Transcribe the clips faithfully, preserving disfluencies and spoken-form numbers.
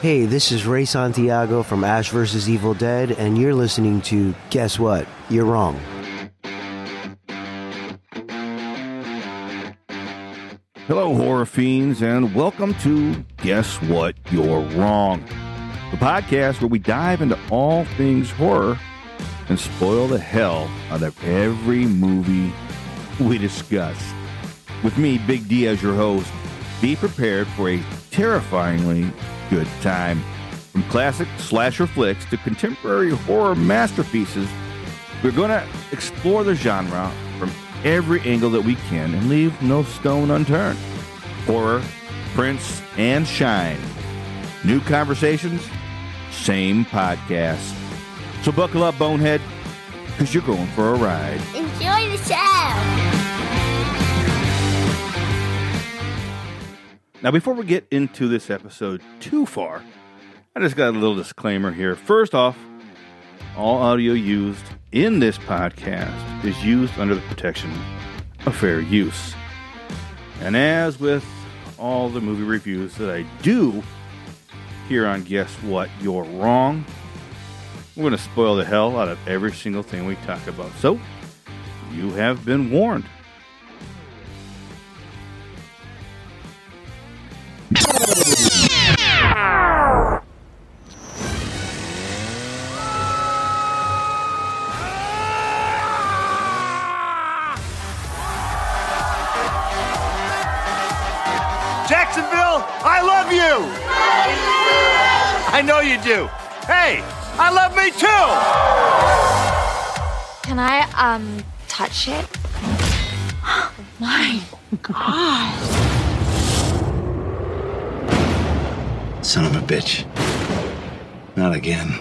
Hey, this is Ray Santiago from Ash versus. Evil Dead, and you're listening to Guess What? You're Wrong. Hello, horror fiends, and welcome to Guess What? You're Wrong, the podcast where we dive into all things horror and spoil the hell out of every movie we discuss. With me, Big D, as your host, be prepared for a terrifyingly good time. From classic slasher flicks to contemporary horror masterpieces, we're going to explore the genre from every angle that we can and leave no stone unturned. Horror, prints, and shine. New conversations, same podcast. So buckle up, bonehead, because you're going for a ride. Enjoy the show! Now, before we get into this episode too far, I just got a little disclaimer here. First off, all audio used in this podcast is used under the protection of fair use. And as with all the movie reviews that I do here on Guess What? You're Wrong, we're going to spoil the hell out of every single thing we talk about. So, you have been warned. Jacksonville, I love you! I know you do. Hey, I love me too! Can I, um, touch it? My God. Son of a bitch. Not again.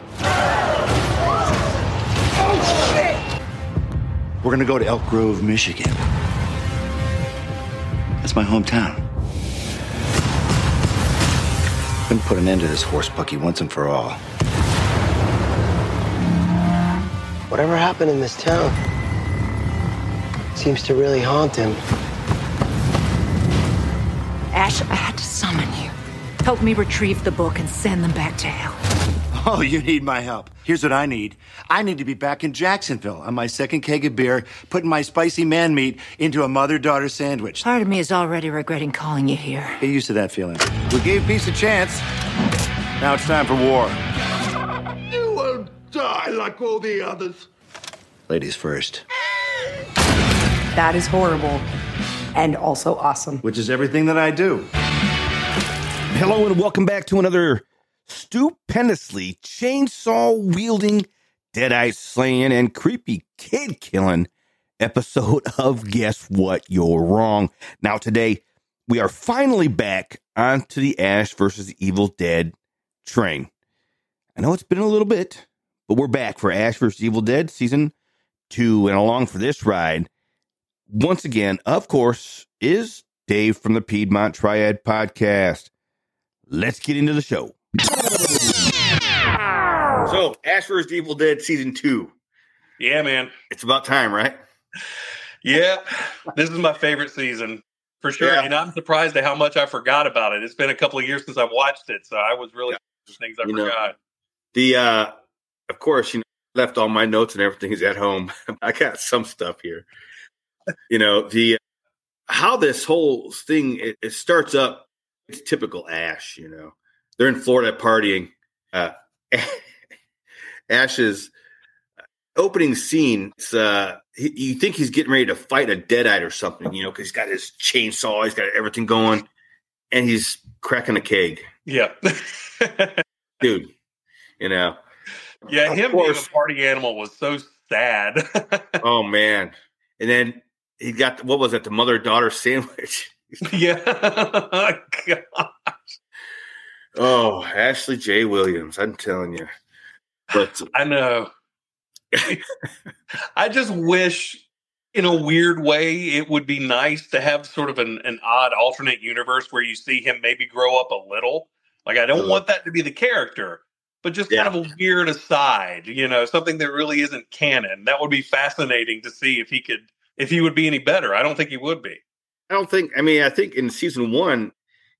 Oh, shit! We're gonna go to Elk Grove, Michigan. That's my hometown. Gonna put an end to this horse bucky once and for all. Whatever happened in this town seems to really haunt him. Ash, I had to summon you. Help me retrieve the book and send them back to hell. Oh, you need my help. Here's what I need. I need to be back in Jacksonville on my second keg of beer, putting my spicy man meat into a mother-daughter sandwich. Part of me is already regretting calling you here. Get used to that feeling. We gave peace a chance. Now it's time for war. You will die like all the others. Ladies first. That is horrible and also awesome. Which is everything that I do. Hello and welcome back to another stupendously chainsaw-wielding, deadeye-slaying, and creepy kid-killing episode of Guess What? You're Wrong. Now today, we are finally back onto the Ash versus. Evil Dead train. I know it's been a little bit, but we're back for Ash versus. Evil Dead Season two, and along for this ride, once again, of course, is Dave from the Piedmont Triad Podcast. Let's get into the show. So, Ash versus. Evil Dead Season two. Yeah, man. It's about time, right? Yeah, this is my favorite season, for sure. Yeah. And I'm surprised at how much I forgot about it. It's been a couple of years since I've watched it, so I was really yeah. things I you forgot. Know, the, uh, of course, you know, left all my notes and everything is at home. I got some stuff here. You know, the how this whole thing, it, it starts up, it's typical Ash, you know. They're in Florida partying. Uh, Ash's opening scene, it's, uh, he, you think he's getting ready to fight a deadite or something, you know, because he's got his chainsaw, he's got everything going, and he's cracking a keg. Yeah. Dude, you know. Yeah, of him course. being a party animal was so sad. Oh, man. And then he got, what was it, the mother-daughter sandwich? Yeah. Gosh. Oh, Ashley J. Williams, I'm telling you. But I know. I just wish, in a weird way, it would be nice to have sort of an, an odd alternate universe where you see him maybe grow up a little. Like, I don't uh, want that to be the character, but just yeah. kind of a weird aside, you know, something that really isn't canon. That would be fascinating to see if he could, if he would be any better. I don't think he would be. I don't think, I mean, I think in season one,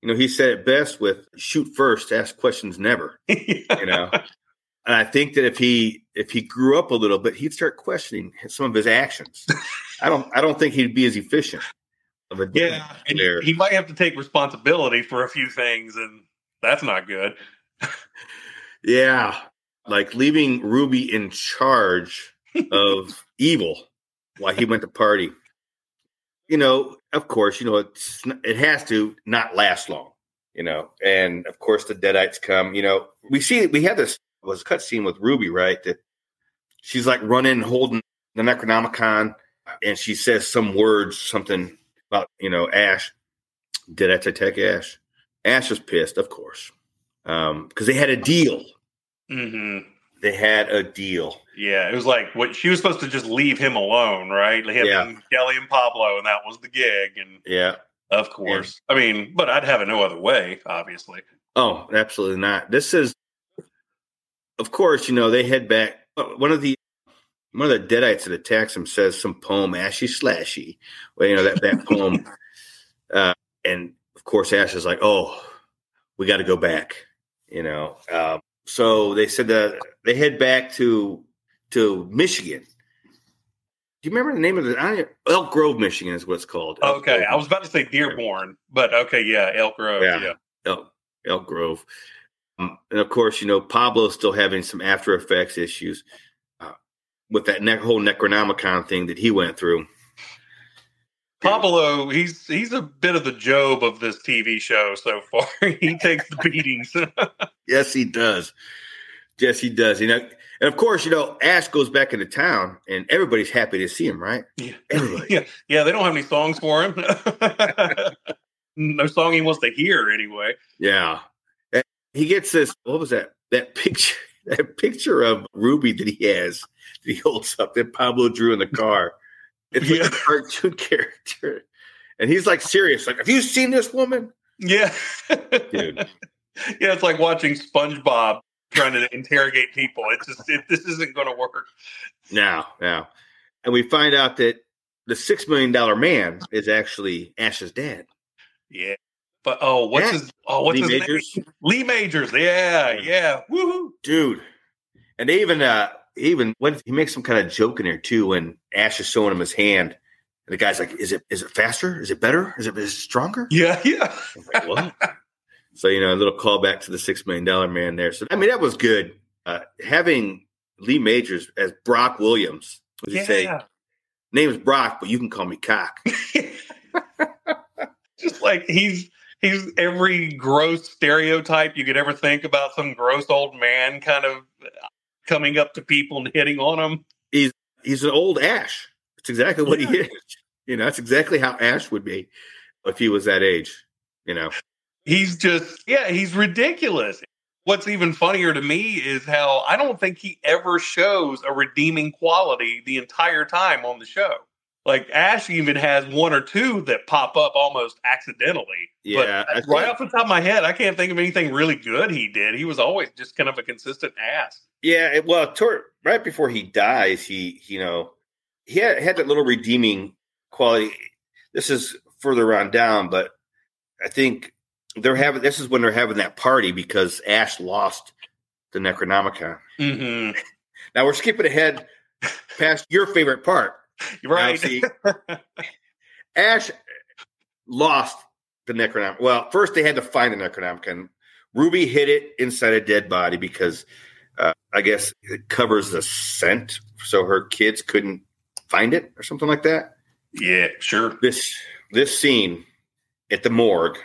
You know, he said it best with shoot first, ask questions never. Yeah. You know, and I think that if he if he grew up a little bit, he'd start questioning some of his actions. I don't I don't think he'd be as efficient of a Yeah, and he, he might have to take responsibility for a few things, and that's not good. Yeah, like leaving Ruby in charge of evil while he went to party. You know, of course, you know, it's, it has to not last long, you know, and of course the Deadites come, you know, we see, we had this was a cut scene with Ruby, right? That she's like running, holding the Necronomicon, and she says some words, something about, you know, Ash. Deadites attack Ash. Ash was pissed, of course, um, because they had a deal. Mm-hmm. They had a deal. Yeah, it was like what she was supposed to just leave him alone, right? Him Yeah. and Kelly and Pablo, and that was the gig. And Yeah. of course, I mean, but I'd have it no other way, obviously. Oh, absolutely not. This is, of course, you know, they head back. One of the one of the Deadites that attacks him says some poem, Ashy Slashy. Well, you know, that, that poem. Uh, and of course, Ash is like, oh, we got to go back, you know. Um, so they said that they head back to to Michigan. Do you remember the name of the I don't, Elk Grove, Michigan is what it's called. Elk Okay, Grove. I was about to say Dearborn, but okay, yeah, Elk Grove, Yeah. yeah. Elk, Elk Grove. Um, and of course, you know, Pablo's still having some After Effects issues uh, with that ne- whole Necronomicon thing that he went through. Pablo, he's he's a bit of the Job of this T V show so far. He takes the beatings. Yes, he does. Yes, he does. You know, and of course, you know, Ash goes back into town, and everybody's happy to see him, right? Yeah, Everybody. yeah, yeah. They don't have any songs for him. No song he wants to hear, anyway. Yeah. And he gets this. What was that? That picture. That picture of Ruby that he has. That he holds up that Pablo drew in the car. It's like Yeah. a cartoon character, and he's like serious. Like, have you seen this woman? Yeah, Dude. Yeah, it's like watching SpongeBob trying to interrogate people. It's just it, this isn't going to work. Now, now, and we find out that the six million dollar man is actually Ash's dad. Yeah, but oh, what's Yeah. his? Oh, what's Lee his Majors. name? Lee Majors. Yeah, yeah. Woohoo! Dude. And they even uh even when he makes some kind of joke in there too when Ash is showing him his hand. And the guy's like, Is it is it faster? Is it better? Is it, is it stronger? Yeah, yeah. I'm like, what? So, you know, a little callback to the six million dollar man there. So I mean that was good. Uh having Lee Majors as Brock Williams. What did you say? Yeah. Name is Brock, but you can call me Cock. Just like he's he's every gross stereotype you could ever think about some gross old man kind of coming up to people and hitting on them. He's he's an old Ash. That's exactly what he Yeah. is. You know, that's exactly how Ash would be if he was that age. You know. He's just, yeah, he's ridiculous. What's even funnier to me is how I don't think he ever shows a redeeming quality the entire time on the show. Like Ash even has one or two that pop up almost accidentally. Yeah, But I right think- off the top of my head, I can't think of anything really good he did. He was always just kind of a consistent ass. Yeah, it, well, toward, right before he dies, he you know he had, had that little redeeming quality. This is further on down, but I think they're having. This is when they're having that party because Ash lost the Necronomicon. Mm-hmm. Now we're skipping ahead past your favorite part. You're right. Now, see, Ash lost the Necronomicon. Well, first they had to find the Necronomicon. Ruby hid it inside a dead body because uh, I guess it covers the scent, so her kids couldn't find it or something like that. Yeah, sure. This this scene at the morgue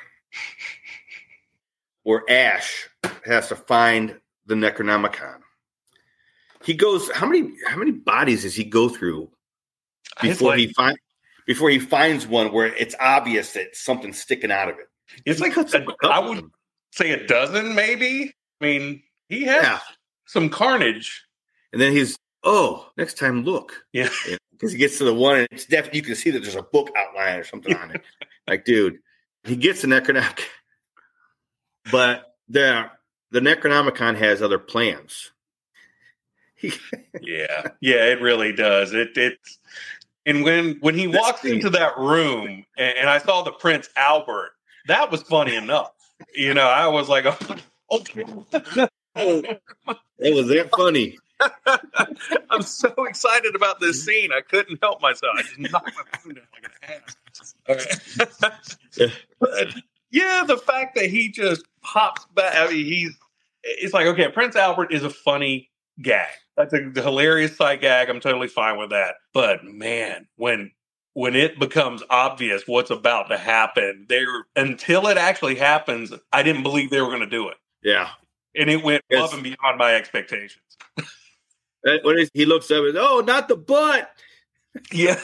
where Ash has to find the Necronomicon. He goes. How many how many bodies does he go through before like- he find before he finds one where it's obvious that something's sticking out of it? It's like cuts a, up a couple I of would them. say a dozen, maybe. I mean, he has Yeah. some carnage. And then he's oh, next time look. Yeah. Because he gets to the one and it's definitely you can see that there's a book outline or something on it. Like, dude, he gets the Necronomicon. But the the Necronomicon has other plans. He, Yeah, yeah, it really does. It it's and when when he This walks scene. into that room and, and I saw the Prince Albert, that was funny enough. You know, I was like, oh, okay. It was that funny. I'm so excited about this scene. I couldn't help myself. I just knocked my phone down like an ass. All right. But, yeah, the fact that he just pops back. I mean, he's. It's like, okay, Prince Albert is a funny gag. That's a hilarious sight gag. I'm totally fine with that. But man, when when it becomes obvious what's about to happen, there until it actually happens, I didn't believe they were going to do it. Yeah, and it went yes. above and beyond my expectations. When he looks up, and oh, not the butt. Yeah,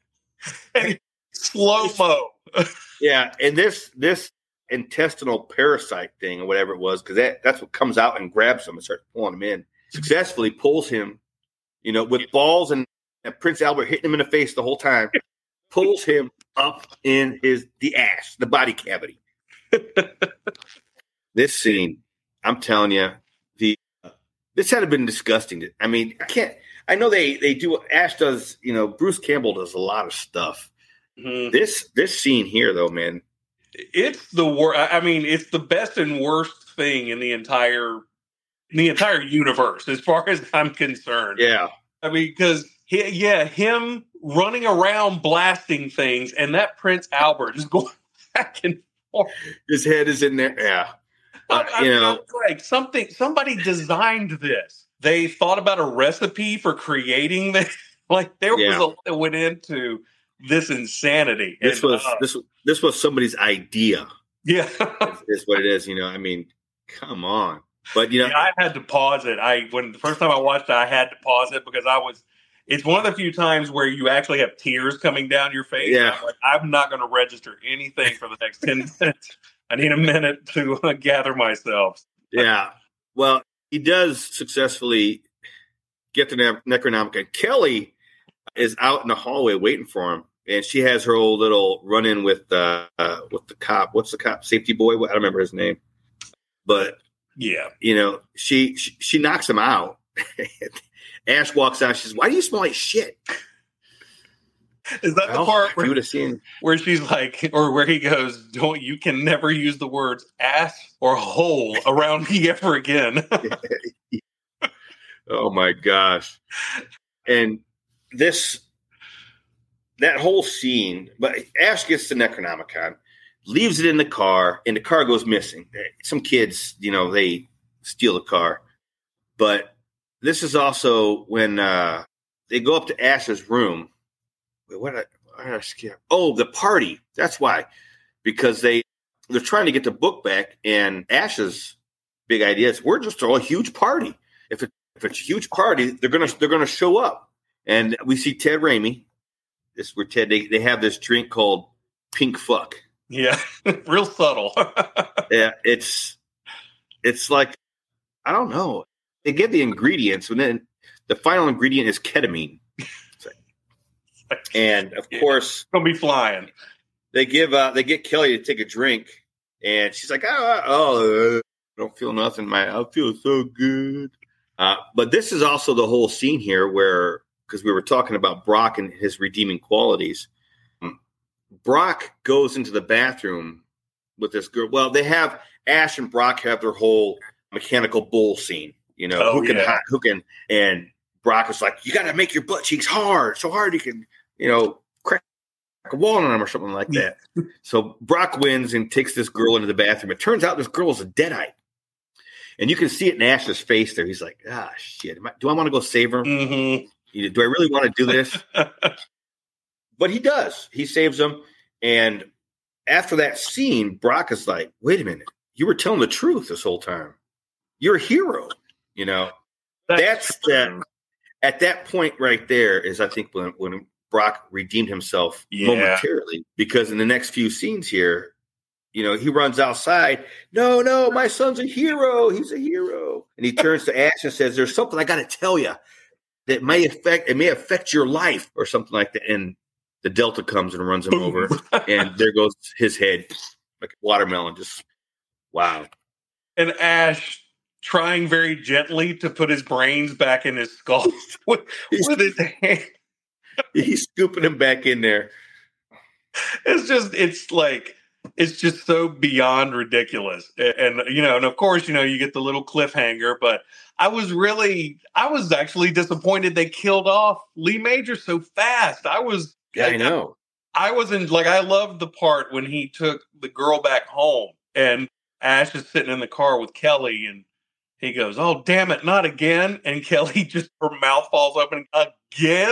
slow mo. Yeah, and this this intestinal parasite thing or whatever it was, because that, that's what comes out and grabs him and starts pulling him in. Successfully pulls him, you know, with balls and, and Prince Albert hitting him in the face the whole time, pulls him up in his the ass, the body cavity. This scene, I'm telling you, the uh, this had been disgusting. I mean, I can't. I know they they do. Ash does, you know, Bruce Campbell does a lot of stuff. Mm-hmm. This this scene here, though, man. It's the worst. I mean, it's the best and worst thing in the entire in the entire universe, as far as I'm concerned. Yeah, I mean, because yeah, him running around blasting things, and that Prince Albert just going back and forth. His head is in there. Yeah, uh, I, I you mean, know, like something. Somebody designed this. They thought about a recipe for creating this. Like there yeah. was a lot that went into this insanity. This and, was uh, this this was somebody's idea. Yeah, is, is what it is. You know, I mean, come on. But you know, yeah, I had to pause it. I when the first time I watched it, I had to pause it because I was. It's one of the few times where you actually have tears coming down your face. Yeah, I'm, like, I'm not going to register anything for the next ten minutes. I need a minute to uh, gather myself. Yeah, well, he does successfully get the ne- Necronomicon. Kelly is out in the hallway waiting for him, and she has her old little run in with uh, uh, with the cop. What's the cop? Safety boy? I don't remember his name, but. Yeah, you know, she she, she knocks him out. Ash walks out. She says, "Why do you smell like shit?" Is that well, the part where, you would have seen where she's like, or where he goes, "Don't you can never use the words ass or hole around me ever again." Oh my gosh! And this that whole scene, but Ash gets the Necronomicon. Leaves it in the car, and the car goes missing. Some kids, you know, they steal the car. But this is also when uh, they go up to Ash's room. Wait, what did I, what did I skip? Oh, the party. That's why. Because they, they're trying to get the book back, and Ash's big idea is we're just throw a huge party. If, it, if it's a huge party, they're gonna they're gonna show up. And we see Ted Raimi. This is where Ted, they, they have this drink called Pink Fuck. Yeah, real subtle. Yeah, it's it's like I don't know. They give the ingredients, and then the final ingredient is ketamine. And of yeah, course, gonna be flying. They give uh, they get Kelly to take a drink, and she's like, "Oh, oh, I don't feel nothing. My I feel so good." Uh, but this is also the whole scene here, where because we were talking about Brock and his redeeming qualities. Brock goes into the bathroom with this girl. Well, they have Ash and Brock have their whole mechanical bull scene. You know, oh, who can yeah. who can and Brock is like, you got to make your butt cheeks hard, so hard you can, you know, crack a wall on them or something like that. So Brock wins and takes this girl into the bathroom. It turns out this girl is a deadite, and you can see it in Ash's face. There, he's like, ah, shit. I, do I want to go save her? Mm-hmm. Do I really want to do this? But he does. He saves them. And after that scene, Brock is like, wait a minute. You were telling the truth this whole time. You're a hero. You know, that's, that's that. At that point right there is, I think, when, when Brock redeemed himself yeah. momentarily. Because in the next few scenes here, you know, he runs outside. No, no, my son's a hero. He's a hero. And he turns to Ash and says, there's something I got to tell you that may affect, it may affect your life or something like that. And the Delta comes and runs him over, and there goes his head like a watermelon. Just wow. And Ash trying very gently to put his brains back in his skull with, with his hand. He's scooping him back in there. It's just, it's like, it's just so beyond ridiculous. And, and, you know, and of course, you know, you get the little cliffhanger, but I was really, I was actually disappointed they killed off Lee Majors so fast. I was, Yeah, I know. I was in, like, I loved the part when he took the girl back home and Ash is sitting in the car with Kelly and he goes, "Oh, damn it, not again." And Kelly just, her mouth falls open again.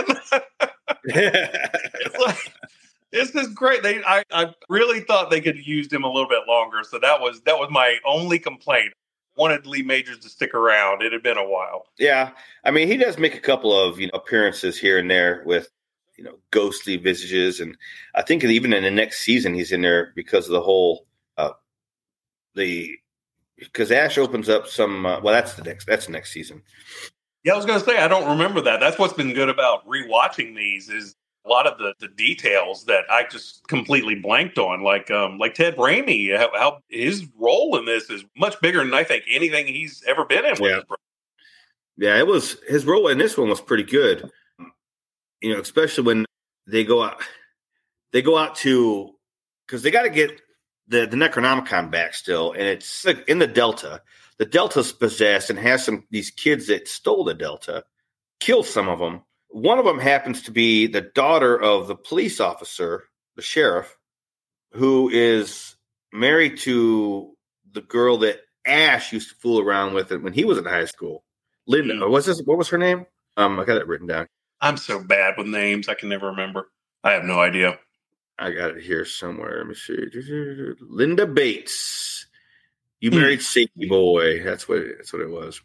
It's like, this is great. They, I, I really thought they could have used him a little bit longer. So that was, that was my only complaint. Wanted Lee Majors to stick around. It had been a while. Yeah. I mean, he does make a couple of, you know, appearances here and there with, you know, ghostly visages. And I think even in the next season, he's in there because of the whole, uh, the, because Ash opens up some, uh, well, that's the next, that's the next season. Yeah, I was going to say, I don't remember that. That's what's been good about rewatching these is a lot of the, the details that I just completely blanked on. Like, um, like Ted Raimi, how, how his role in this is much bigger than I think anything he's ever been in. With Yeah. Yeah, it was, his role in this one was pretty good. You know, especially when they go out, they go out to, because they got to get the, the Necronomicon back still, and it's like in the Delta. The Delta's possessed and has some these kids that stole the Delta, killed some of them. One of them happens to be the daughter of the police officer, the sheriff, who is married to the girl that Ash used to fool around with when he was in high school. Linda, Mm. was this? What was her name? Um, I got it written down. I'm so bad with names. I can never remember. I have no idea. I got it here somewhere. Let me see. Linda Bates. You married Safety Boy. That's what it, that's what it was.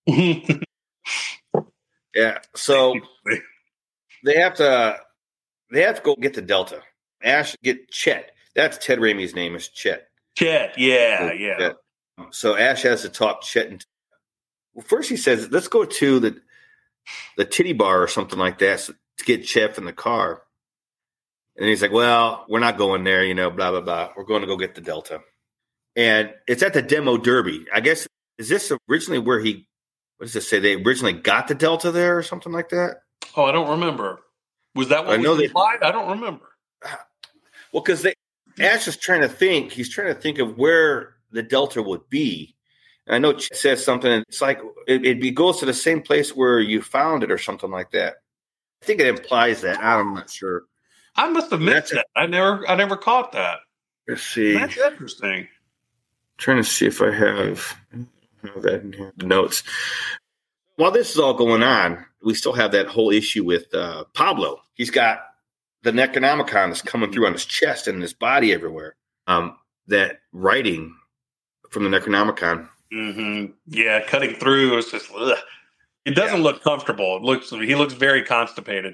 Yeah. So they have to they have to go get the Delta. Ash get Chet. That's Ted Raimi's name is Chet. Chet. Yeah, yeah. Chet. So Ash has to talk Chet. And well, first he says, "Let's go to the the titty bar or something like that so, to get Chet in the car." And he's like, "Well, we're not going there, you know, blah, blah, blah. We're going to go get the Delta." And it's at the Demo Derby. I guess, is this originally where he, what does it say? They originally got the Delta there or something like that? Oh, I don't remember. Was that what I know was they- implied? I don't remember. Well, because Ash is trying to think, he's trying to think of where the Delta would be. And I know Chet says something, it's like, it, it be, goes to the same place where you found it or something like that. I think it implies that. I'm not sure. I must have missed That's a- that. I never, I never caught that. Let's see. That's interesting. Trying to see if I have, have that in here. The notes. While this is all going on, we still have that whole issue with uh, Pablo. He's got the Necronomicon that's coming through on his chest and his body everywhere. Um, that writing from the Necronomicon. Mm-hmm. Yeah, cutting through is just. Ugh. It doesn't Yeah. look comfortable. It looks. He looks very constipated.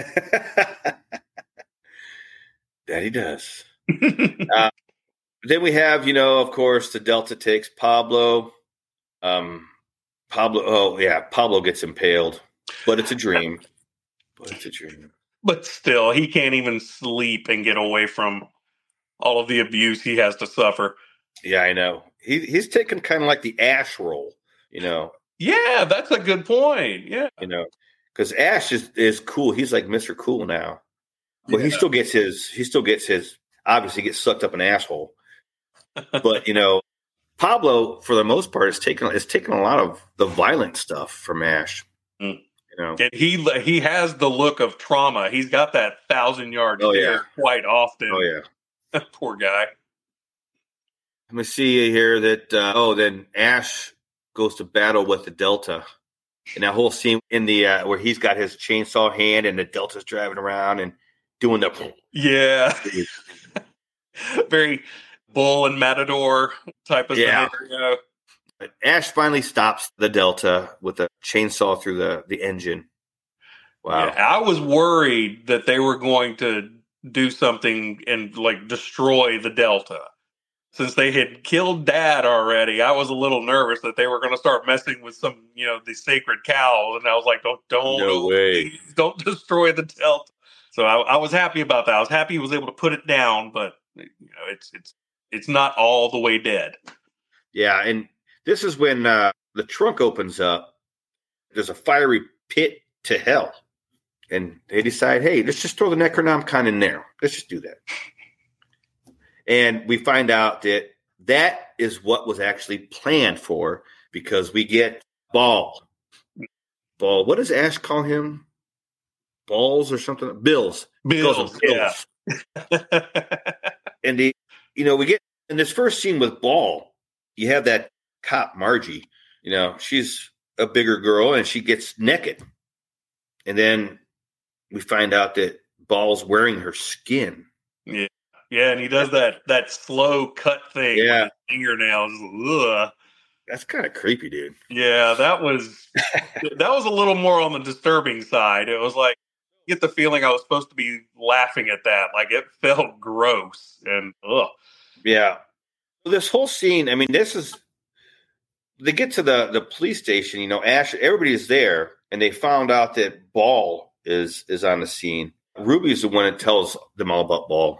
That he does. uh, then we have, you know, of course, the Delta takes Pablo. Um, Pablo, oh yeah, Pablo gets impaled, but it's a dream. But it's a dream. But still, he can't even sleep and get away from all of the abuse he has to suffer. Yeah, I know. He he's taken kind of like the Ash role, you know. Yeah, that's a good point. Yeah, You know, because Ash is, is cool. He's like Mister Cool now. Well, he Yeah. still gets his. He still gets his. Obviously, gets sucked up an asshole. But you know, Pablo, for the most part, is taking is taking a lot of the violent stuff from Ash. Mm. You know, and he he has the look of trauma. He's got that thousand yard Oh, stare yeah. quite often. oh yeah. Poor guy. Let me see here that. Uh, oh, then Ash goes to battle with the Delta, and that whole scene in the uh, where he's got his chainsaw hand and the Delta's driving around and doing the. Yeah. Very bull and matador type of Yeah. scenario. But Ash finally stops the Delta with a chainsaw through the, the engine. Wow. Yeah, I was worried that they were going to do something and like destroy the Delta. Since they had killed Dad already, I was a little nervous that they were going to start messing with some, you know, the sacred cows. And I was like, don't, don't, No way. please don't destroy the Delta. So I, I was happy about that. I was happy he was able to put it down, but you know, it's it's it's not all the way dead. Yeah, and this is when uh, the trunk opens up. There's a fiery pit to hell. And they decide, hey, let's just throw the Necronomicon in there. Let's just do that. And we find out that that is what was actually planned for, because we get Ball. Ball. What does Ash call him? Balls or something? Bills. Bills, Bills. yeah. And the, you know, we get in this first scene with Ball, you have that cop, Margie. You know, she's a bigger girl and she gets naked. And then we find out that Ball's wearing her skin. Yeah. Yeah, and he does that that slow cut thing Yeah. with his fingernails. Ugh. That's kind of creepy, dude. Yeah, that was that was a little more on the disturbing side. It was like, I get the feeling I was supposed to be laughing at that. Like, it felt gross and ugh. Yeah. Well, this whole scene, I mean, this is, they get to the, the police station, you know, Ash, everybody's there, and they found out that Ball is is on the scene. Ruby's the one that tells them all about Ball.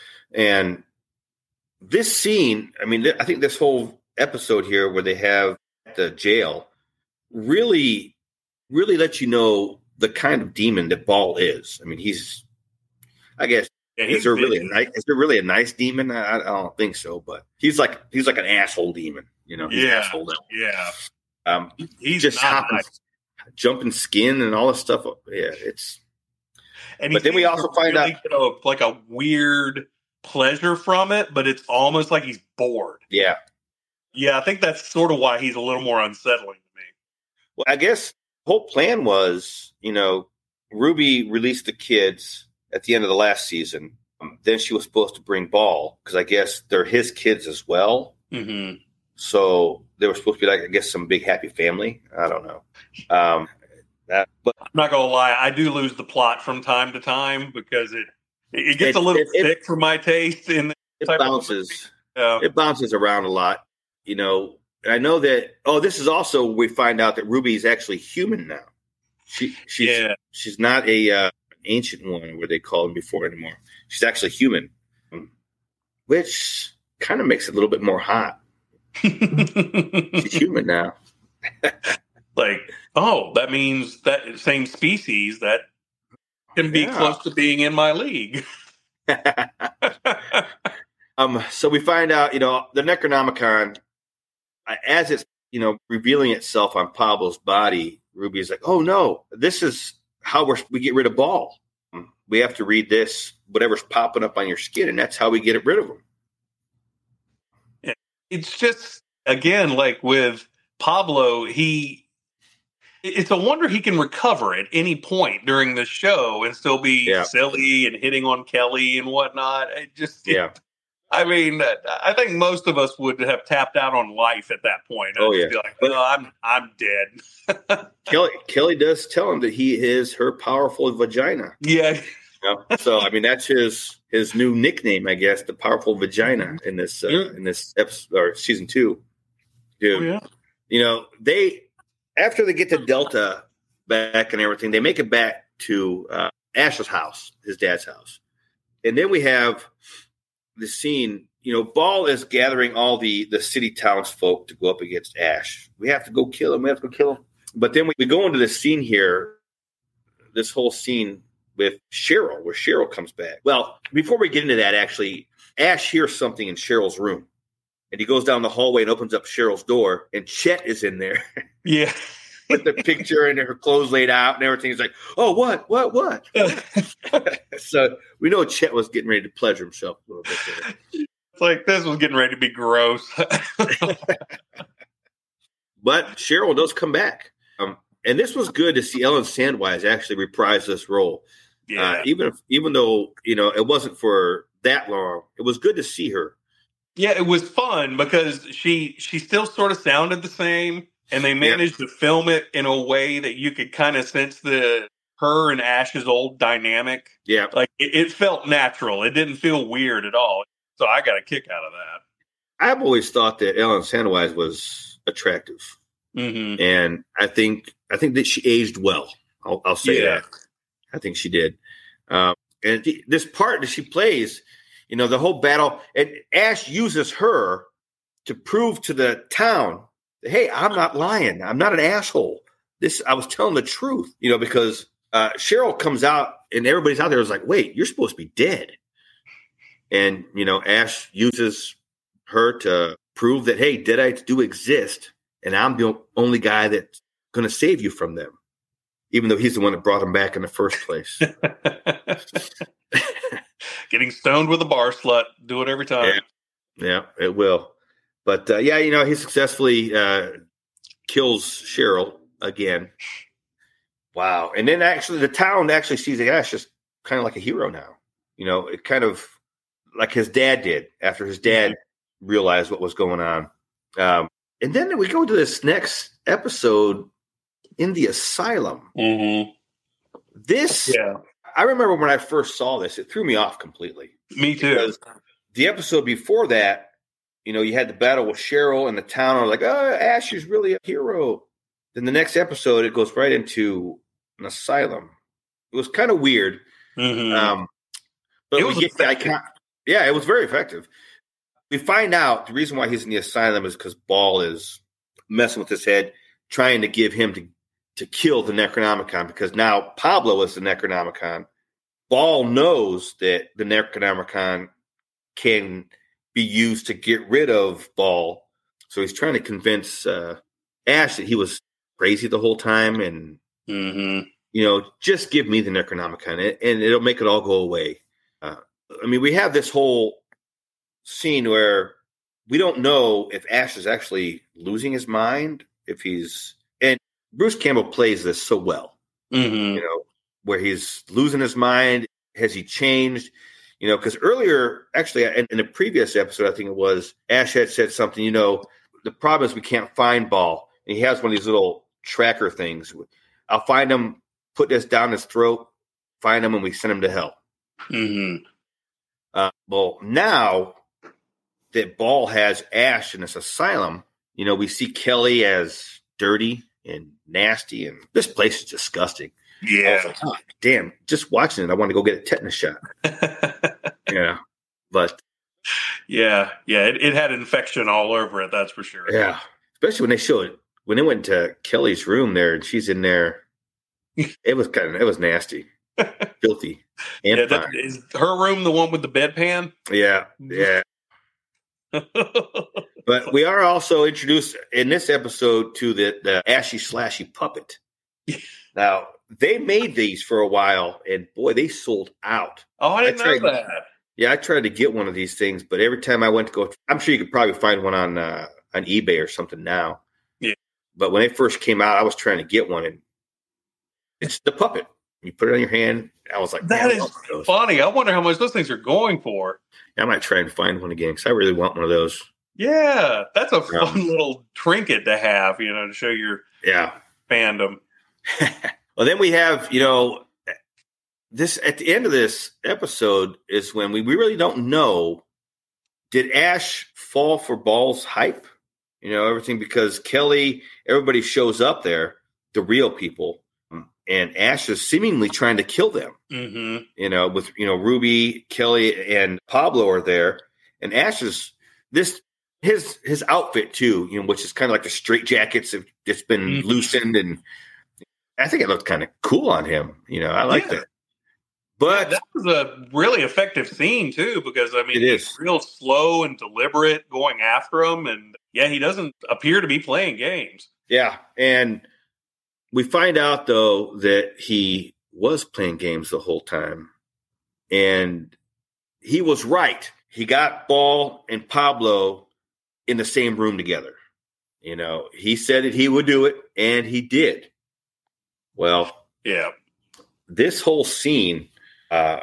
And this scene, I mean, th- I think this whole episode here where they have the jail really, really lets you know the kind of demon that Ball is. I mean, he's, I guess, Yeah, is he's there really a big. nice, is there really a nice demon? I, I don't think so, but he's like, he's like an asshole demon, you know, he's an Yeah, asshole devil. yeah. Um, He's just not hopping, nice. jumping skin and all this stuff. Yeah, it's, And But he then we seems also to find really out- get a, like a weird pleasure from it, but it's almost like he's bored. yeah. Yeah, I think that's sort of why he's a little more unsettling to me. Well, I guess the whole plan was, you know, Ruby released the kids at the end of the last season. Um, then she was supposed to bring Ball, because I guess they're his kids as well. Mm-hmm. So they were supposed to be like, I guess, some big happy family. I don't know. Um, that, but I'm not gonna lie, I do lose the plot from time to time because it it gets It- a little it- it- thick for my taste. In it type of- bounces. uh, It bounces around a lot. You know, I know that. Oh, this is also we find out that Ruby is actually human now. She she's Yeah. she's not a uh, ancient one where they called them before anymore. She's actually human, which kind of makes it a little bit more hot. She's human now. like, oh, that means that same species that can be Yeah. close to being in my league. um. So we find out, you know, the Necronomicon, uh, as it's, you know, revealing itself on Pablo's body, Ruby's like, oh no, this is how we're, we get rid of Ball. We have to read this, whatever's popping up on your skin, and that's how we get rid of them. It's just, again, like with Pablo, he it's a wonder he can recover at any point during the show and still be Yeah. silly and hitting on Kelly and whatnot. It just, Yeah. I mean, I think most of us would have tapped out on life at that point. I'd Oh, just yeah. be like, well, I'm I'm dead. Kelly Kelly does tell him that he is her powerful vagina. Yeah. You know? So I mean, that's his his new nickname, I guess, the powerful vagina in this uh, Yeah. in this episode or season two. Dude, Oh, yeah. you know, they after they get to Delta back and everything, they make it back to uh, Ash's house, his dad's house, and then we have the scene. You know, Ball is gathering all the the city townsfolk to go up against Ash. We have to go kill him. We have to go kill him. But then we, we go into this scene here, this whole scene with Cheryl, where Cheryl comes back. Well, before we get into that, actually, Ash hears something in Cheryl's room. And he goes down the hallway and opens up Cheryl's door, and Chet is in there Yeah. with the picture and her clothes laid out and everything. He's like, oh, what, what, what? So we know Chet was getting ready to pleasure himself a little bit there. It's like this was getting ready to be gross. But Cheryl does come back. Um, and this was good to see Ellen Sandwise actually reprise this role. yeah. Uh, even if, even though, you know, it wasn't for that long, it was good to see her. Yeah, it was fun because she she still sort of sounded the same, and they managed to film it in a way that you could kind of sense the her and Ash's old dynamic. Yeah. Like it, it felt natural. It didn't feel weird at all. So I got a kick out of that. I've always thought that Ellen Sandwise was attractive. Mm-hmm. And I think I think that she aged well. I'll, I'll say Yeah. that. I think she did. Um, and th- this part that she plays, you know, the whole battle, and Ash uses her to prove to the town, that, hey, I'm not lying. I'm not an asshole. This I was telling the truth, you know, because uh, Cheryl comes out and everybody's out there is like, wait, you're supposed to be dead. And, you know, Ash uses her to prove that, hey, Deadites do exist, and I'm the only guy that's going to save you from them, even though he's the one that brought him back in the first place. Getting stoned with a bar slut. Do it every time. Yeah, yeah it will. But, uh, yeah, you know, he successfully uh, kills Cheryl again. Wow. And then actually the town actually sees Ash just kind of like a hero now. You know, it kind of like his dad did after his dad mm-hmm. realized what was going on. Um, and then we go to this next episode in the asylum. Mm-hmm. This, yeah. I remember when I first saw this, it threw me off completely. Me too. Because the episode before that, you know, you had the battle with Cheryl and the town are like, oh, Ash is really a hero. Then the next episode, it goes right into an asylum. It was kind of weird. Mm-hmm. Um, but it we was get the icon- yeah, it was very effective. We find out the reason why he's in the asylum is because Ball is messing with his head, trying to give him to, to kill the Necronomicon, because now Pablo is the Necronomicon. Ball knows that the Necronomicon can be used to get rid of Ball. So he's trying to convince uh, Ash that he was crazy the whole time and, mm-hmm. you know, just give me the Necronomicon and it'll make it all go away. Uh, I mean, we have this whole scene where we don't know if Ash is actually losing his mind, if he's, and Bruce Campbell plays this so well, mm-hmm. you know, where he's losing his mind. Has he changed? You know, because earlier, actually, in, in the previous episode, I think it was, Ash had said something, you know, the problem is we can't find Ball. And he has one of these little tracker things. I'll find him, put this down his throat, find him, and we send him to hell. Mm-hmm. Uh, well, now that Ball has Ash in this asylum, you know, we see Kelly as dirty and nasty, and this place is disgusting. Yeah. Like, oh, damn, just watching it, I want to go get a tetanus shot. Yeah. But yeah, yeah, it, it had infection all over it, that's for sure. Yeah. Especially when they showed when they went to Kelly's room there and she's in there. It was kind of it was nasty. Filthy. And yeah, that, is her room the one with the bedpan? Yeah, yeah. But we are also introduced in this episode to the, the Ashy Slashy puppet. Now, they made these for a while, and boy, they sold out. Oh, I didn't I tried, know that. Yeah, I tried to get one of these things, but every time I went to go, I'm sure you could probably find one on uh, on eBay or something now. Yeah. But when they first came out, I was trying to get one, and it's the puppet. You put it on your hand. I was like, that is funny. I wonder how much those things are going for. I might try and find one again because I really want one of those. Yeah, that's a fun um, little trinket to have, you know, to show your yeah fandom. Well, then we have, you know, this at the end of this episode is when we, we really don't know, did Ash fall for Ball's hype? You know, everything, because Kelly, everybody shows up there, the real people, and Ash is seemingly trying to kill them. Mm-hmm. You know, with, you know, Ruby, Kelly, and Pablo are there, and Ash is this, his, his outfit too, you know, which is kind of like the straight jackets have just been mm-hmm. loosened, and I think it looked kind of cool on him. You know, I like yeah. that. But yeah, that was a really effective scene too, because I mean, it is real slow and deliberate going after him, and yeah, he doesn't appear to be playing games. Yeah, and we find out though that he was playing games the whole time, and he was right. He got Ball and Pablo in the same room together. You know, he said that he would do it, and he did. Well, yeah, this whole scene uh,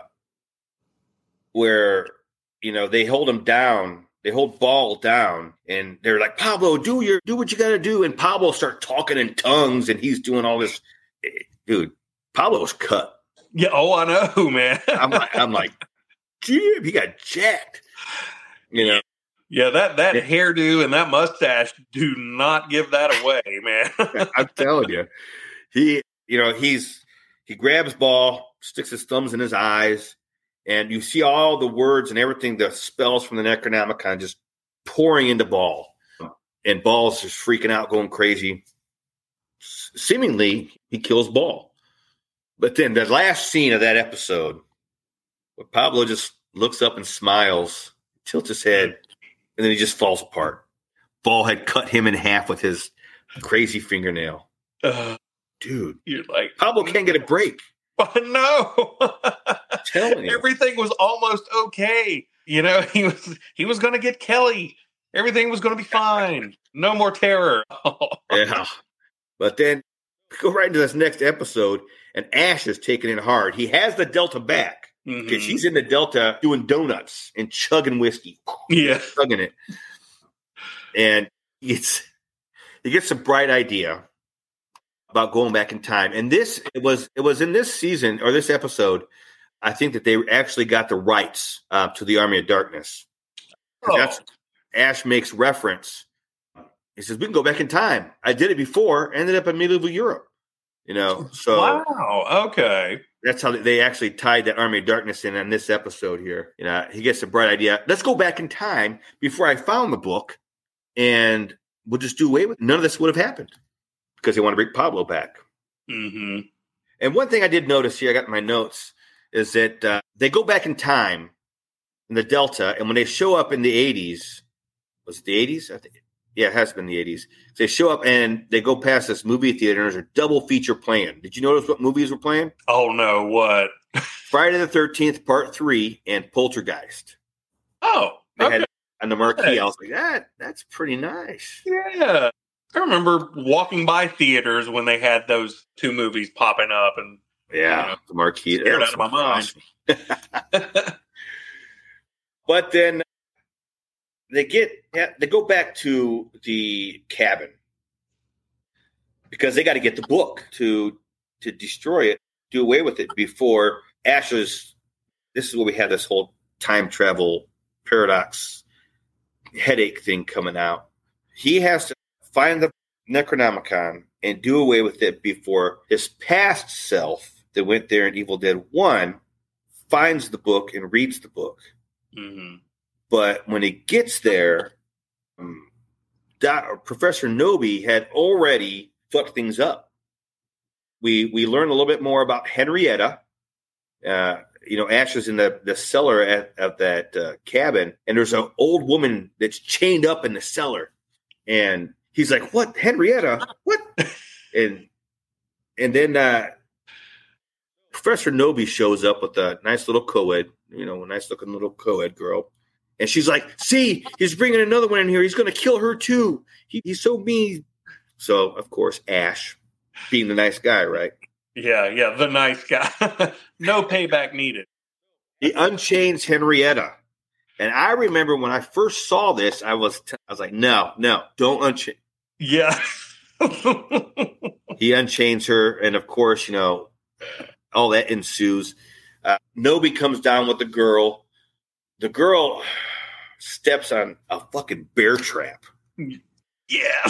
where, you know, they hold him down, they hold Ball down, and they're like, Pablo, do your, do what you got to do. And Pablo start talking in tongues, and he's doing all this. Dude, Pablo's cut. Yeah. Oh, I know, man. I'm like, I'm like, gee, he got jacked. You know. Yeah, that that yeah. hairdo and that mustache do not give that away, man. I'm telling you, he. You know, he's he grabs Ball, sticks his thumbs in his eyes, and you see all the words and everything, the spells from the Necronomicon just pouring into Ball. And Ball's just freaking out, going crazy. Seemingly, he kills Ball. But then the last scene of that episode, where Pablo just looks up and smiles, tilts his head, and then he just falls apart. Ball had cut him in half with his crazy fingernail. Uh, Dude, you're like Pablo can't get a break. No, I'm telling you. Everything was almost okay. You know, he was he was going to get Kelly. Everything was going to be fine. No more terror. Yeah, but then go right into this next episode, and Ash is taking it hard. He has the Delta back because mm-hmm. she's in the Delta doing donuts and chugging whiskey. Yeah, chugging it, and it's he gets a bright idea about going back in time. And this it was it was in this season or this episode, I think that they actually got the rights uh, to the Army of Darkness. Oh. That's Ash makes reference. He says, we can go back in time. I did it before, ended up in medieval Europe. You know, so wow, okay. That's how they actually tied that Army of Darkness in on this episode here. You know, he gets a bright idea. Let's go back in time before I found the book, and we'll just do away with it. None of this would have happened because they want to bring Pablo back. Mm-hmm. And one thing I did notice here, I got in my notes, is that uh, they go back in time in the Delta, and when they show up in the eighties, was it the eighties? I think, yeah, it has been the eighties. They show up and they go past this movie theater, and there's a double feature playing. Did you notice what movies were playing? Oh, no, what? Friday the thirteenth, Part three, and Poltergeist. Oh, they okay. had on the marquee. I was like, that, that's pretty nice. Yeah. I remember walking by theaters when they had those two movies popping up, and yeah, you know, the marquee. Scared out of my mind. Awesome. But then they get they go back to the cabin because they got to get the book to to destroy it, do away with it before Ash's. This is where we have this whole time travel paradox headache thing coming out. He has to find the Necronomicon and do away with it before his past self that went there in Evil Dead one finds the book and reads the book. Mm-hmm. But when he gets there, um, Doc, Professor Nobi had already fucked things up. We we learn a little bit more about Henrietta. Uh, you know, Ash is in the, the cellar at, at that uh, cabin, and there's an old woman that's chained up in the cellar. And he's like, what? Henrietta? What? and and then uh, Professor Nobi shows up with a nice little co-ed, you know, a nice looking little co-ed girl. And she's like, see, he's bringing another one in here. He's going to kill her too. He, he's so mean. So, of course, Ash, being the nice guy, right? Yeah, yeah, the nice guy. No payback needed. He unchains Henrietta. And I remember when I first saw this, I was t- I was like, no, no, don't unchain. Yeah. He unchains her. And, of course, you know, all that ensues. Uh, Nobi comes down with the girl. The girl steps on a fucking bear trap. Yeah.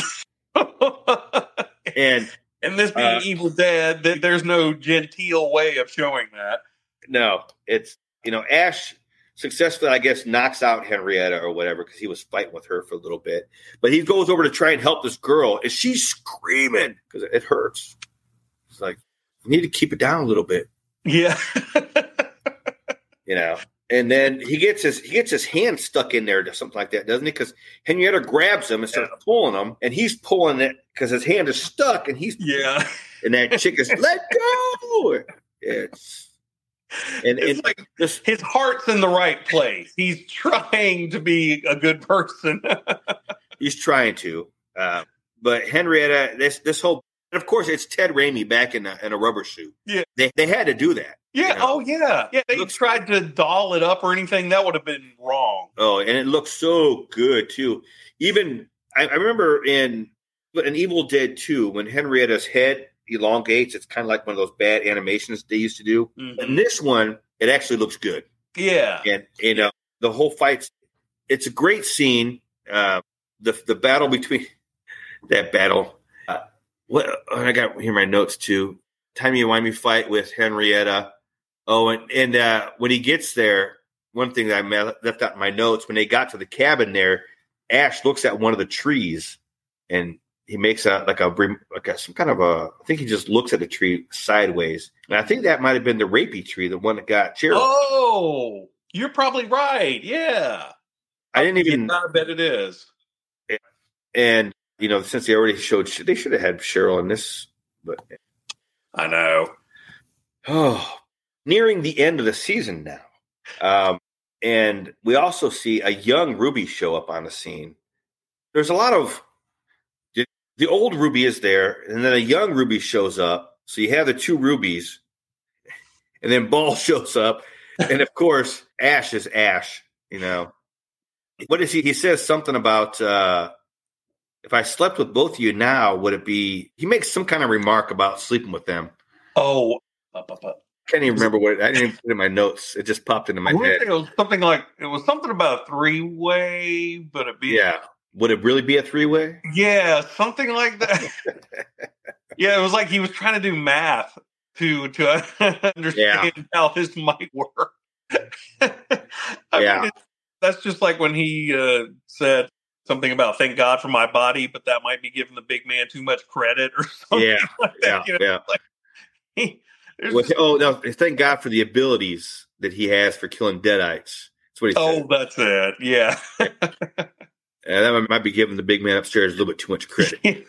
and and this being uh, Evil Dead, th- there's no genteel way of showing that. No, it's, you know, Ash successfully, I guess, knocks out Henrietta or whatever because he was fighting with her for a little bit. But he goes over to try and help this girl, and she's screaming because it hurts. It's like, you need to keep it down a little bit. Yeah. You know. And then he gets his he gets his hand stuck in there or something like that, doesn't he? Because Henrietta grabs him and starts yeah. pulling him, and he's pulling it because his hand is stuck, and he's yeah. And that chick is let go. It's and it's and like this, his heart's in the right place. He's trying to be a good person. He's trying to, uh, but Henrietta, this this whole, and of course, it's Ted Raimi back in a, in a rubber suit. Yeah, they they had to do that. Yeah. You know? Oh, yeah. Yeah. They looks, tried to doll it up or anything. That would have been wrong. Oh, and it looks so good too. Even I, I remember in in Evil Dead two when Henrietta's head elongates. It's kind of like one of those bad animations they used to do. Mm-hmm. And this one, it actually looks good. Yeah. And you know the whole fight. It's a great scene. Uh, the the battle between that battle. Uh, what I got here in my notes too. Timey-wimey fight with Henrietta. Oh, and, and uh, when he gets there, one thing that I left out in my notes, when they got to the cabin there, Ash looks at one of the trees, and he makes a like a like a, some kind of a. I think he just looks at the tree sideways, and I think that might have been the rapey tree, the one that got Cheryl. Oh, You're probably right. Yeah. I didn't even. Yeah, I bet it is. And, you know, since they already showed, they should have had Cheryl in this. But I know. Oh, nearing the end of the season now. Um, and we also see a young Ruby show up on the scene. There's a lot of the, the old Ruby is there, and then a young Ruby shows up. So you have the two Rubies, and then Ball shows up, and of course Ash is Ash. You know, what is he? He says something about uh, if I slept with both of you now, would it be? He makes some kind of remark about sleeping with them. Oh, up, up, up. Can't even remember what it, I didn't even put it in my notes. It just popped into my I head. think it was something like it was something about a three way, but it be Yeah. Would it really be a three way? yeah, something like that. Yeah, it was like he was trying to do math to to understand Yeah. how this might work. I Yeah. mean, it's, that's just like when he uh, said something about "thank God for my body," but that might be giving the big man too much credit or something. Yeah. like Yeah. that, you know? Yeah. Like, he, there's Well, just- oh no! Thank God for the abilities that he has for killing deadites. That's what he oh, said. that's it. Yeah. And that might be giving the big man upstairs a little bit too much credit.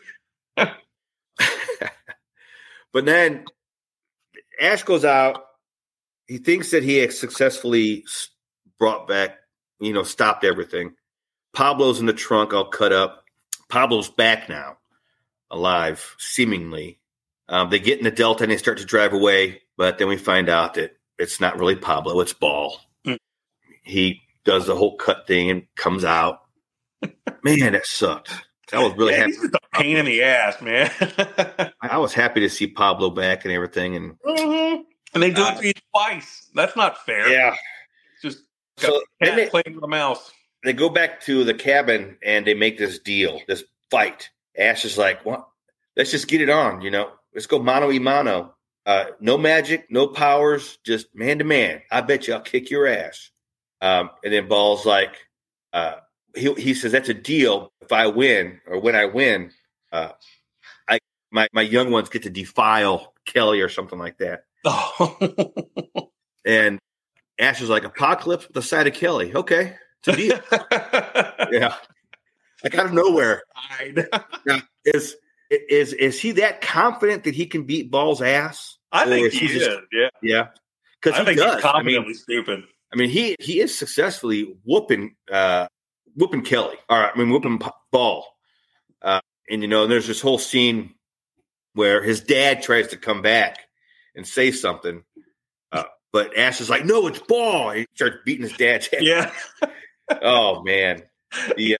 But then Ash goes out. He thinks that he has successfully s- brought back, you know, stopped everything. Pablo's in the trunk, all cut up. Pablo's back now, alive, seemingly. Um, they get in the Delta and they start to drive away, but then we find out that it's not really Pablo, it's Ball. Mm. He does the whole cut thing and comes out. Man, that sucked. I was really Yeah, happy. he's just a pain in the ass, man. I was happy to see Pablo back and everything. And Mhm. And they do Uh, it to you twice. That's not fair. yeah, It's just So, got a then they- cat playing with a mouse. they go back to the cabin and they make this deal, this fight. Ash is like, "What? Let's just get it on, you know. Let's go mano y mano. Uh, no magic, no powers, just man to man. I bet you I'll kick your ass." Um, and then Ball's like, uh, he he says, "That's a deal. If I win or when I win, uh, I my my young ones get to defile Kelly or something like that." Oh. And Ash is like, "Apocalypse with the side of Kelly. Okay, it's a deal." Yeah, like out of nowhere. Now, is is is he that confident that he can beat Ball's ass? I Or think is he just- is. Yeah. Yeah, because I he think does. he's I confidently mean, stupid. I mean, he he is successfully whooping uh, whooping Kelly. All right, I mean, whooping P- Ball. Uh, and you know, there's this whole scene where his dad tries to come back and say something, uh, but Ash is like, "No, it's Ball." He starts beating his dad's head. Yeah. Oh man, yeah.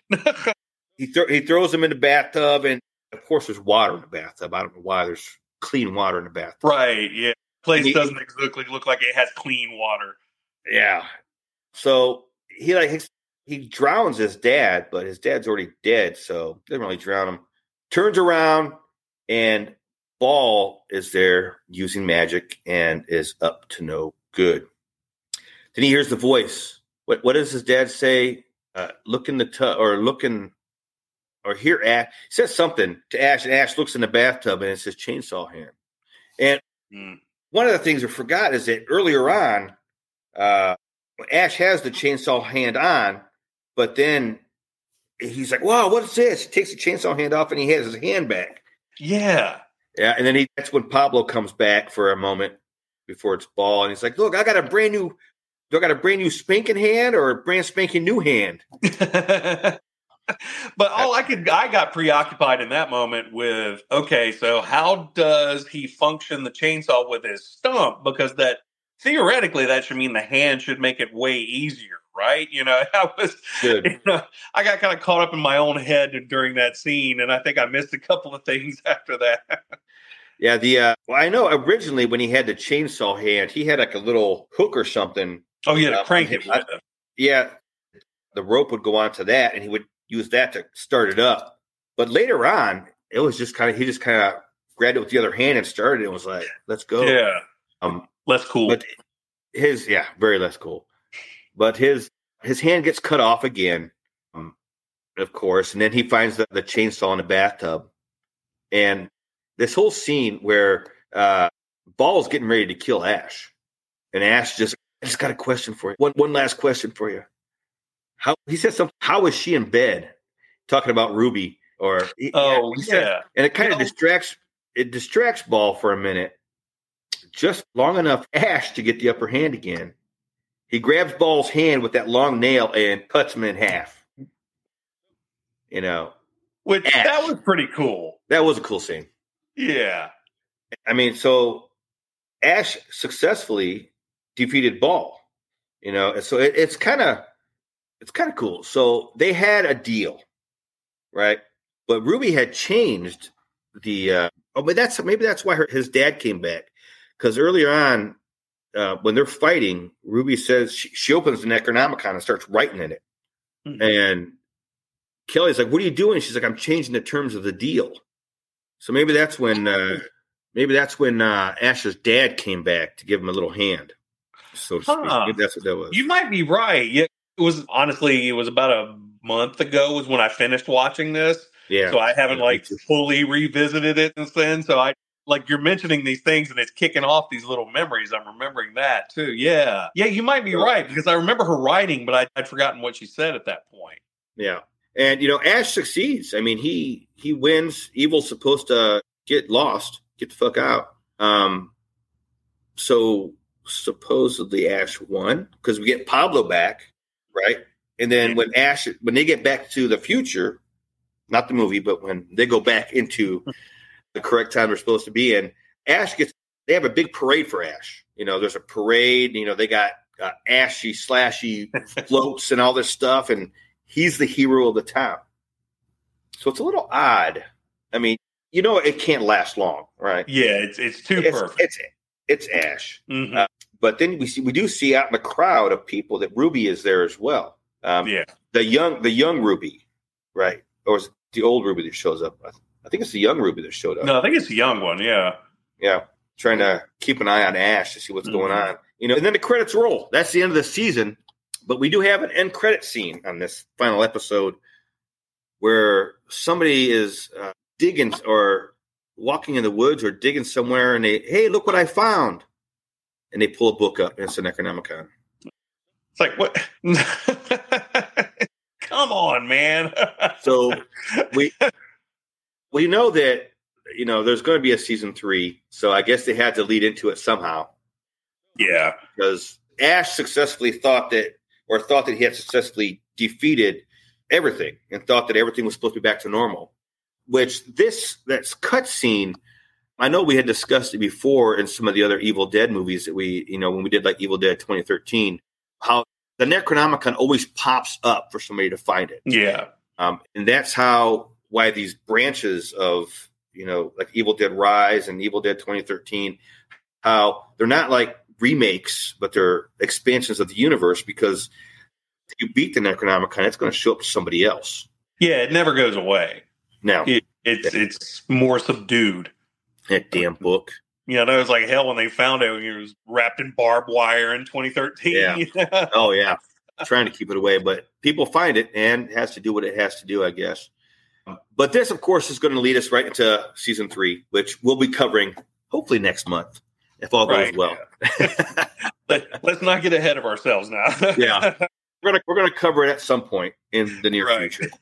He th- he throws him in the bathtub, and of course, there's water in the bathtub. I don't know why there's clean water in the bathtub. Right. Yeah. Place He- doesn't exactly look like it has clean water. Yeah. So he like he drowns his dad, but his dad's already dead, so doesn't really drown him. Turns around, and Ball is there using magic and is up to no good. Then he hears the voice. What what does his dad say? Uh, look in the tub, or look in, or hear Ash. He says something to Ash, and Ash looks in the bathtub, and it's his chainsaw hand. And Mm. one of the things we forgot is that earlier on, uh, Ash has the chainsaw hand on, but then he's like, "Wow, what is this?" He takes the chainsaw hand off, and he has his hand back. Yeah. Yeah, and then he, that's when Pablo comes back for a moment before it's Ball, and he's like, "Look, I got a brand new, do I got a brand new spanking hand or a brand spanking new hand?" But all I could, I got preoccupied in that moment with, okay, so how does he function the chainsaw with his stump? Because that theoretically, that should mean the hand should make it way easier, right? You know, I was, Good. you know, I got kind of caught up in my own head during that scene, and I think I missed a couple of things after that. Yeah, the uh, well, I know originally when he had the chainsaw hand, he had like a little hook or something. Oh, yeah, to Uh, crank it I- with it. Yeah, the rope would go onto that, and he would use that to start it up. But later on, it was just kind of he just kind of grabbed it with the other hand and started it and was like, "Let's go." Yeah, Um, less cool. but his yeah, very less cool. But his his hand gets cut off again, um, of course, and then he finds the, the chainsaw in the bathtub, and this whole scene where uh, Ball's getting ready to kill Ash, and Ash just I just got a question for you. One one last question for you. How he said something. How is she in bed? Talking about Ruby, or he, oh he yeah, said, and it kind of you know, distracts it distracts Ball for a minute, just long enough Ash to get the upper hand again. He grabs Ball's hand with that long nail and cuts him in half. You know, which Ash. That was pretty cool. That was a cool scene. Yeah, I mean, so Ash successfully defeated Ball. You know, and so it, it's kind of it's kind of cool. So they had a deal, right? But Ruby had changed the. Uh, oh, but that's maybe that's why her, his dad came back, because earlier on, uh, when they're fighting, Ruby says she, she opens the Necronomicon and starts writing in it, mm-hmm. and Kelly's like, "What are you doing?" She's like, "I'm changing the terms of the deal." So maybe that's when uh, maybe that's when uh, Ash's dad came back to give him a little hand, so to speak. Huh. Maybe that's what that was. You might be right. Yeah, it was honestly, it was about a month ago was when I finished watching this. Yeah. So I haven't yeah, like fully revisited it since then. So I like you're mentioning these things and it's kicking off these little memories. I'm remembering that too. Yeah. Yeah, you might be right because I remember her writing, but I, I'd forgotten what she said at that point. Yeah. And, you know, Ash succeeds. I mean, he he wins. Evil's supposed to get lost, get the fuck out. Um, so supposedly Ash won because we get Pablo back, right? And then when Ash, when they get back to the future, not the movie, but when they go back into the correct time they're supposed to be in, Ash gets, they have a big parade for Ash. You know, there's a parade, you know, they got uh, ashy, slashy floats and all this stuff, and he's the hero of the town. So it's a little odd. I mean, you know, it can't last long, right? Yeah, it's it's too it's, perfect. It's it's Ash. Mm-hmm. Uh, but then we see we do see out in the crowd of people that Ruby is there as well. Um, yeah, the young the young Ruby, right? Or is it the old Ruby that shows up? I think it's the young Ruby that showed up. No, I think it's the young one. Yeah, yeah. Trying to keep an eye on Ash to see what's mm-hmm. going on. You know, and then the credits roll. That's the end of the season. But we do have an end credit scene on this final episode where somebody is uh, digging or walking in the woods or digging somewhere, and they, hey, look what I found. And they pull a book up, and it's the Necronomicon. It's like, what? Come on, man. So we we know that, you know, there's going to be a season three. So I guess they had to lead into it somehow. Yeah. Because Ash successfully thought that, or thought that he had successfully defeated everything and thought that everything was supposed to be back to normal, which this, that's cutscene, I know we had discussed it before in some of the other Evil Dead movies that we, you know, when we did like Evil Dead twenty thirteen, how the Necronomicon always pops up for somebody to find it. Yeah. Um, and that's how, why these branches of, you know, like Evil Dead Rise and Evil Dead twenty thirteen, how they're not like remakes, but they're expansions of the universe, because if you beat the Necronomicon, it's going to show up to somebody else. Yeah, it never goes away. No. It, it's that, it's more subdued. That damn book. Yeah, you know, it was like hell when they found it. It was wrapped in barbed wire in twenty thirteen. Yeah. Oh, yeah. Trying to keep it away, but people find it, and it has to do what it has to do, I guess. But this, of course, is going to lead us right into season three, which we'll be covering hopefully next month, if all goes right, well. Yeah. Let, let's not get ahead of ourselves now. Yeah, we're gonna we're gonna cover it at some point in the near right. future.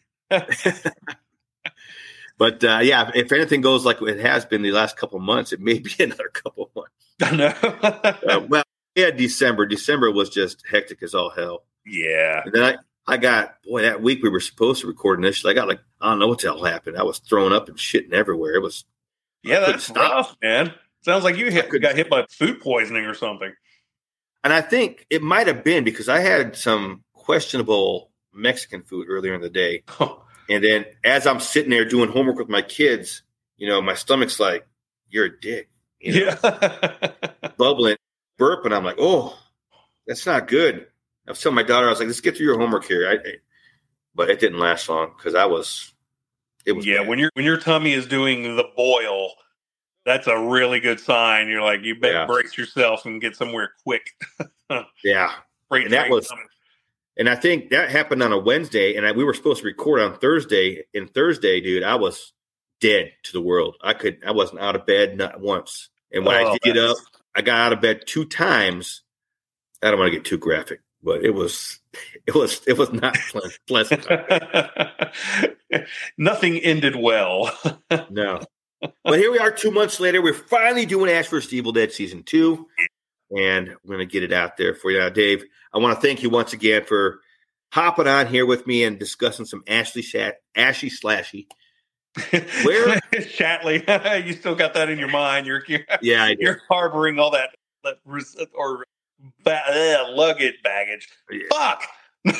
But uh, yeah, if anything goes like it has been the last couple of months, it may be another couple of months. I know. uh, well, yeah, December. December was just hectic as all hell. Yeah. And then I, I got, boy, that week we were supposed to record initially. I got like, I don't know what the hell happened. I was throwing up and shitting everywhere. It was. Yeah, that's rough, man. Sounds like you hit, got hit by food poisoning or something. And I think it might have been because I had some questionable Mexican food earlier in the day. And then as I'm sitting there doing homework with my kids, you know, my stomach's like, you're a dick. You know, yeah. bubbling, burping. I'm like, oh, that's not good. I was telling my daughter, I was like, let's get through your homework here. I, I, but it didn't last long because I was, it was. Yeah, bad. when your when your tummy is doing the boil, that's a really good sign. You're like, you better yeah. brace yourself and get somewhere quick. Yeah. Great, and that was. Coming. And I think that happened on a Wednesday, and I, we were supposed to record on Thursday. And Thursday, dude, I was dead to the world. I could, I wasn't out of bed not once. And when oh, I did get up, I got out of bed two times. I don't want to get too graphic, but it was it was it was not pleasant. Nothing ended well. No. But here we are two months later. We're finally doing Ash versus. Evil Dead Season two. And we're going to get it out there for you now, Dave. I want to thank you once again for hopping on here with me and discussing some Ashley Shat, Ashy Slashy. Where Shatley? You still got that in your mind? You're, you're yeah, I do. You're harboring all that, that or ba- uh, luggage baggage. Yeah. Fuck.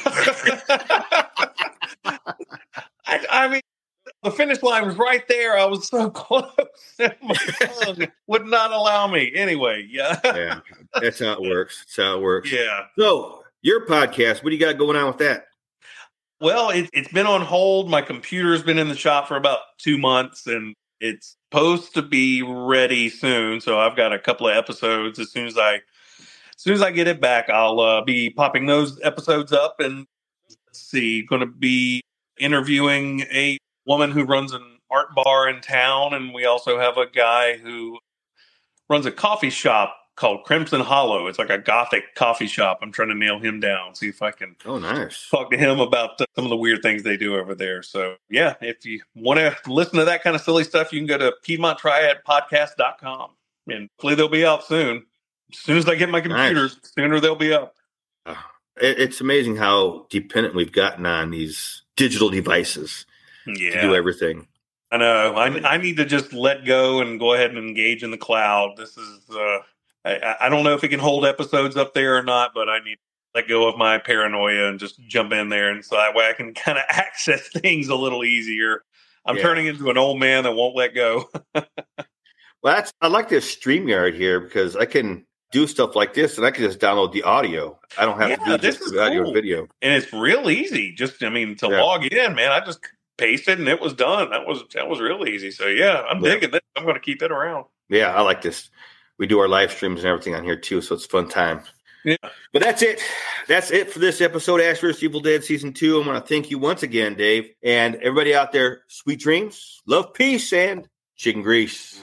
I, I mean, the finish line was right there. I was so close. My tongue would not allow me. Anyway, yeah. Yeah, that's how it works. That's how it works. Yeah. So, your podcast, what do you got going on with that? Well, it, it's been on hold. My computer's been in the shop for about two months, and it's supposed to be ready soon. So I've got a couple of episodes. As soon as I, as soon as I get it back, I'll uh, be popping those episodes up. And let's see, going to be interviewing a woman who runs an art bar in town, and we also have a guy who runs a coffee shop called Crimson Hollow. It's like a gothic coffee shop. I'm trying to nail him down, see if I can oh, nice. talk to him about the, some of the weird things they do over there. So, yeah, if you want to listen to that kind of silly stuff, you can go to Piedmont Triad Podcast dot com, and hopefully they'll be out soon. As soon as I get my computer, nice. sooner they'll be up. Uh, it, it's amazing how dependent we've gotten on these digital devices yeah. to do everything. I know. I, I need to just let go and go ahead and engage in the cloud. This is... Uh, I, I don't know if it can hold episodes up there or not, but I need to let go of my paranoia and just jump in there. And so that way I can kind of access things a little easier. I'm yeah. turning into an old man that won't let go. Well, that's, I like this StreamYard here because I can do stuff like this and I can just download the audio. I don't have yeah, to do this just is the audio cool. and video. And it's real easy. Just, I mean, to yeah. log in, man, I just pasted and it was done. That was, that was real easy. So yeah, I'm yeah. digging this. I'm going to keep it around. Yeah, I like this. We do our live streams and everything on here too, so it's a fun time. Yeah. But that's it. That's it for this episode, Ash versus. Evil Dead Season two. I want to thank you once again, Dave. And everybody out there, sweet dreams, love, peace, and chicken grease.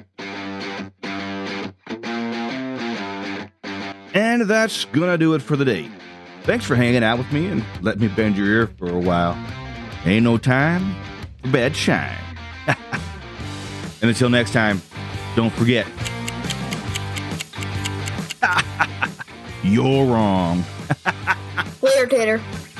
And that's going to do it for the day. Thanks for hanging out with me and letting me bend your ear for a while. Ain't no time for bad shine. And until next time, don't forget, you're wrong. Later, Tater.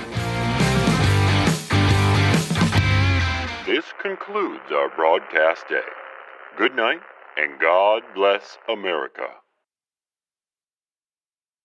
This concludes our broadcast day. Good night, and God bless America.